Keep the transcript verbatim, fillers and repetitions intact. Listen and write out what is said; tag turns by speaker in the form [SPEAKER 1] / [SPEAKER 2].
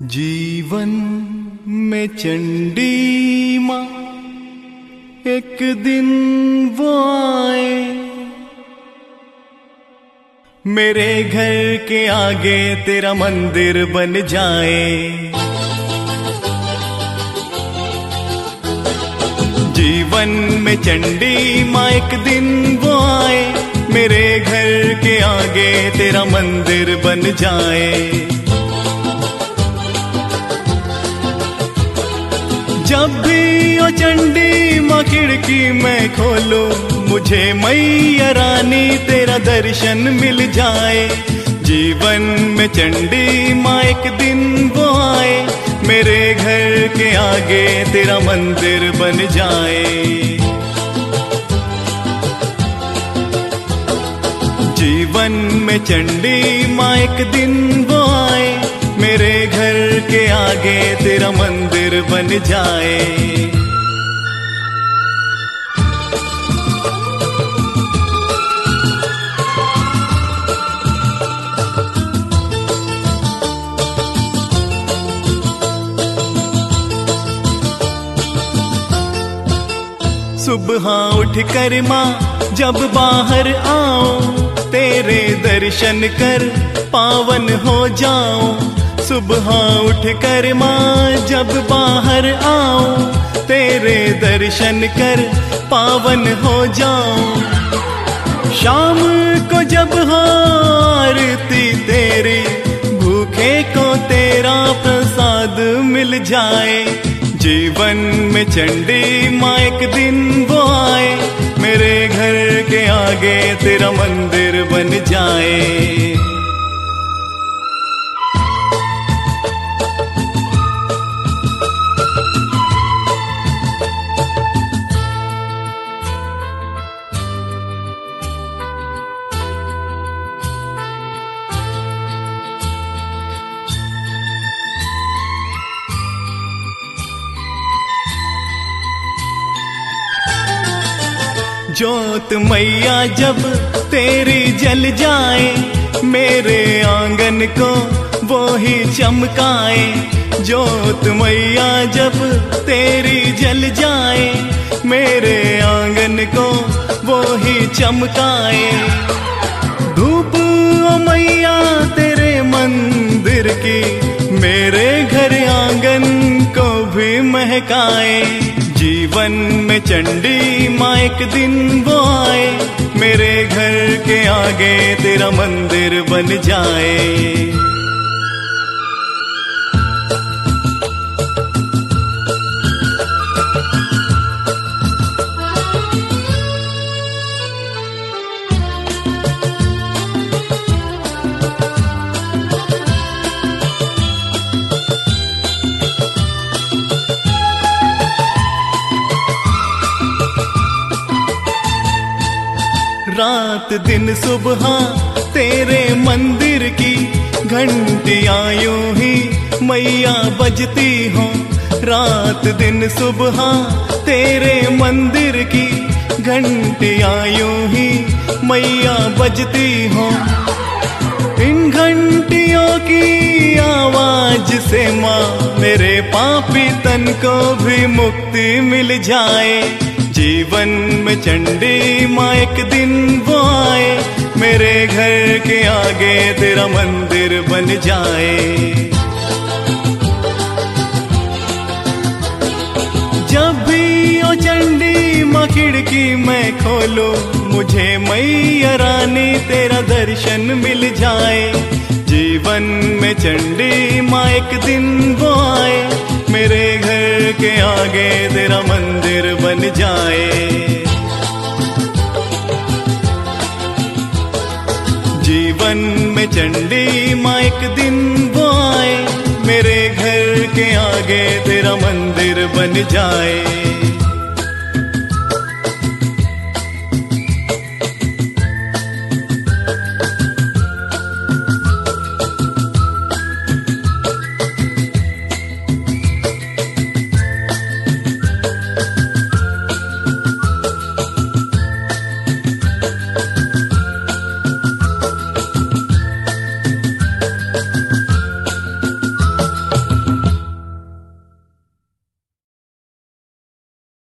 [SPEAKER 1] जीवन में चंडी माँ एक दिन वो आए, मेरे घर के आगे तेरा मंदिर बन जाए। जीवन में चंडी माँ एक दिन वो आए, मेरे घर के आगे तेरा मंदिर बन जाए। जब भी ओ चंडी माँ खिड़की मैं खोलूं, मुझे मैया रानी तेरा दर्शन मिल जाए। जीवन में चंडी माँ एक दिन वो आए, मेरे घर के आगे तेरा मंदिर बन जाए। जीवन में चंडी माँ एक दिन वो आए, मेरे घर के आगे तेरा मंदिर बन जाए। सुबह उठ कर माँ जब बाहर आओ, तेरे दर्शन कर पावन हो जाओ। सुबह उठ कर माँ जब बाहर आओ, तेरे दर्शन कर पावन हो जाओ। शाम को जब हो आरती तेरी, भूखे को तेरा प्रसाद मिल जाए। जीवन में चंडी माँ एक दिन वो आए, मेरे घर के आगे तेरा मंदिर बन जाए। ज्योत मैया जब तेरी जल जाए, मेरे आंगन को वो ही चमकाए। ज्योत मैया जब तेरी जल जाए, मेरे आंगन को वो ही चमकाए। धूप ओ मैया तेरे मंदिर की, मेरे घर आंगन को भी महकाए। जीवन में चंडी माँ एक दिन वो आए, मेरे घर के आगे तेरा मंदिर बन जाए। रात दिन सुबह तेरे मंदिर की घंटियां यूं ही मैया बजती हो। रात दिन सुबह तेरे मंदिर की घंटियां यूं ही मैया बजती हो। इन घंटियों की आवाज से माँ मेरे पापी तन को भी मुक्ति मिल जाए। जीवन में चंडी माँ एक दिन वो आए, मेरे घर के आगे तेरा मंदिर बन जाए। जब भी ओ चंडी माँ खिड़की मैं खोलूं, मुझे मैया रानी तेरा दर्शन मिल जाए। जीवन में चंडी माँ एक दिन वो आए, मेरे घर के आगे तेरा मंदिर बन जाए। जीवन में चंडी माँ एक दिन वो आए, मेरे घर के आगे तेरा मंदिर बन जाए।